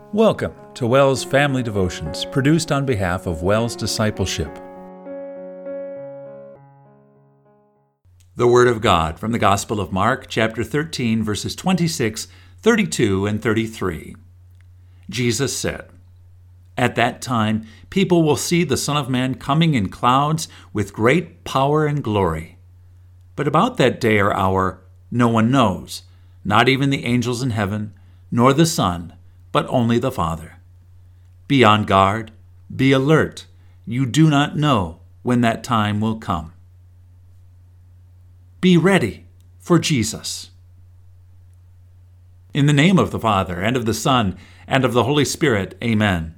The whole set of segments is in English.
Welcome to WELS Family Devotions, produced on behalf of WELS Discipleship. The Word of God from the Gospel of Mark, chapter 13, verses 26, 32, and 33. Jesus said, "At that time, people will see the Son of Man coming in clouds with great power and glory. But about that day or hour, no one knows, not even the angels in heaven, nor the Son, but only the Father. Be on guard, be alert. You do not know when that time will come." Be ready for Jesus. In the name of the Father, and of the Son, and of the Holy Spirit, Amen.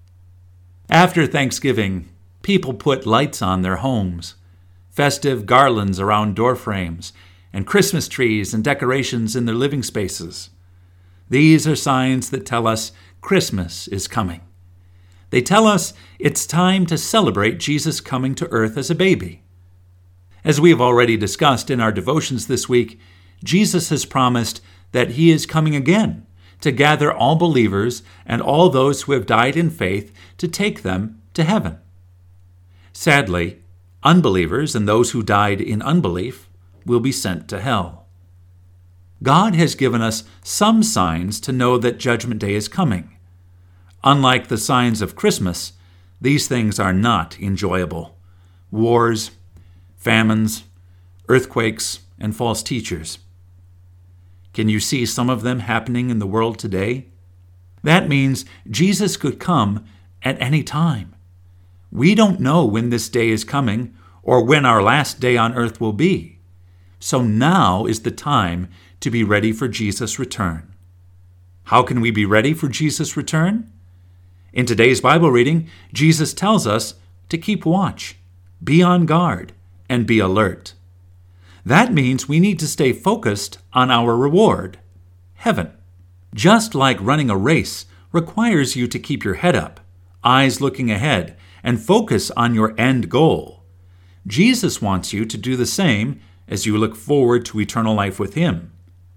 After Thanksgiving, people put lights on their homes, festive garlands around door frames, and Christmas trees and decorations in their living spaces. These are signs that tell us Christmas is coming. They tell us it's time to celebrate Jesus coming to earth as a baby. As we have already discussed in our devotions this week, Jesus has promised that he is coming again to gather all believers and all those who have died in faith to take them to heaven. Sadly, unbelievers and those who died in unbelief will be sent to hell. God has given us some signs to know that Judgment Day is coming. Unlike the signs of Christmas, these things are not enjoyable. Wars, famines, earthquakes, and false teachers. Can you see some of them happening in the world today? That means Jesus could come at any time. We don't know when this day is coming or when our last day on earth will be. So now is the time to be ready for Jesus' return. How can we be ready for Jesus' return? In today's Bible reading, Jesus tells us to keep watch, be on guard, and be alert. That means we need to stay focused on our reward, heaven. Just like running a race requires you to keep your head up, eyes looking ahead, and focus on your end goal, Jesus wants you to do the same as you look forward to eternal life with him.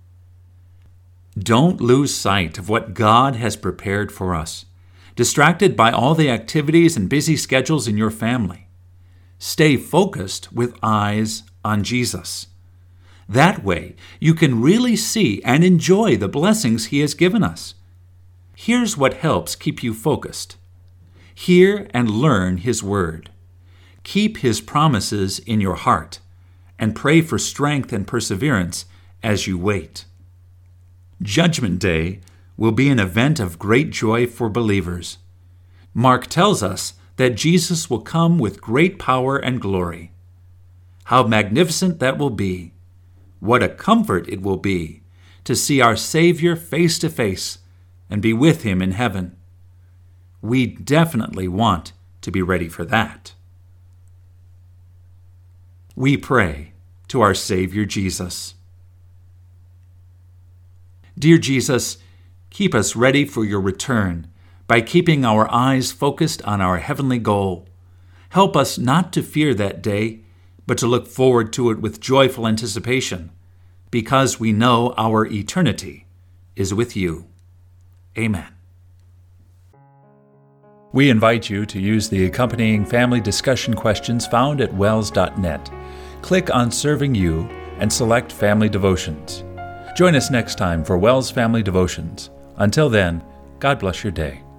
Don't lose sight of what God has prepared for us, distracted by all the activities and busy schedules in your family. Stay focused with eyes on Jesus. That way, you can really see and enjoy the blessings he has given us. Here's what helps keep you focused. Hear and learn his word. Keep his promises in your heart, and pray for strength and perseverance as you wait. Judgment Day will be an event of great joy for believers. Mark tells us that Jesus will come with great power and glory. How magnificent that will be! What a comfort it will be to see our Savior face to face and be with him in heaven. We definitely want to be ready for that. We pray to our Savior Jesus. Dear Jesus, keep us ready for your return by keeping our eyes focused on our heavenly goal. Help us not to fear that day, but to look forward to it with joyful anticipation, because we know our eternity is with you. Amen. We invite you to use the accompanying family discussion questions found at wels.net. Click on Serving You and select Family Devotions. Join us next time for WELS Family Devotions. Until then, God bless your day.